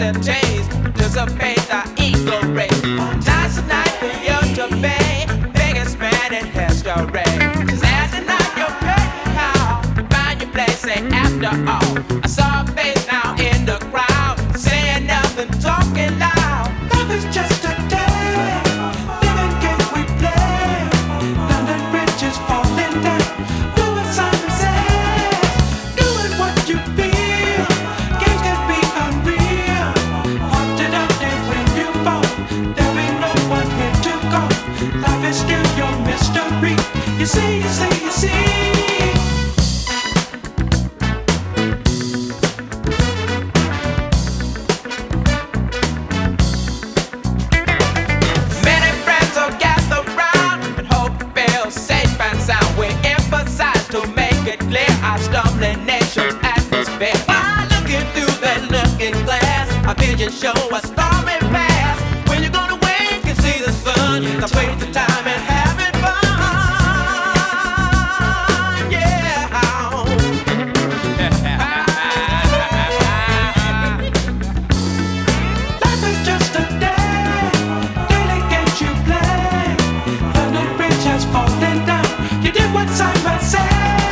hesitate to dissipate the ego race. Tonight's the night for you to pay. Biggest man in history. Just asking out your curtain call to find your place. Say after all, I saw a face now in the crowd saying nothing, talking loud. Love is just a day. Living game we play. London bridges falling down. Do what Simon says. Doing what you feel. Games can be unreal. Haunted up there when you fall. There ain't no one here to call. Life is still your mystery. You see, you see, you see. Our stumbling nation's atmosphere. While looking through that looking glass, our vision show a stormy past. When you're gonna wake and see the sun, the waste of time and having fun. Yeah. Life is just a day, daily games you play. London Bridge has fallen down. You did what Simon said.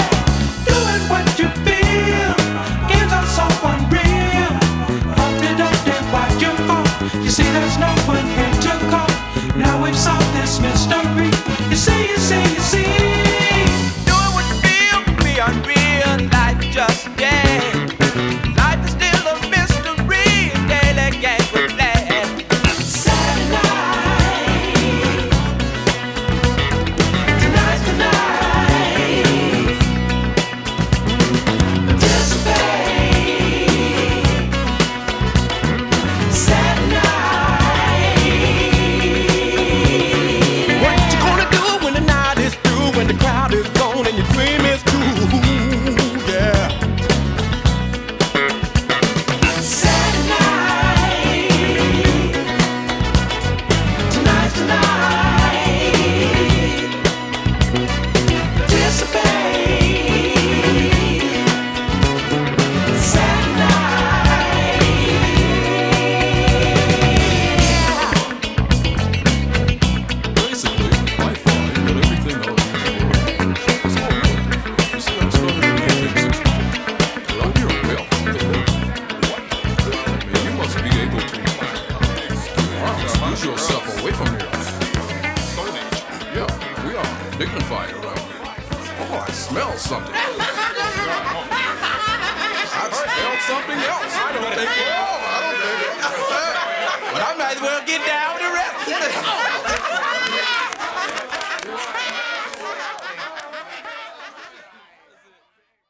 See, there's no one here to call. Now we've solved this mystery. You see, you see, you see. Doing what you feel can be unreal. Life just a game. Life is still a mystery. Daily games we play. Saturday night. Tonight's the night. Anticipate. Saturday night. When the crowd is gone and your dream is through, yeah. Saturday night. Tonight's the night. Anticipate. Saturday night. Basically, my fine, but everything else. Yourself away from here. Yeah, we are dignified around here. Oh, I smell something. I smell something else. I don't think. But I might as well get down with the rest.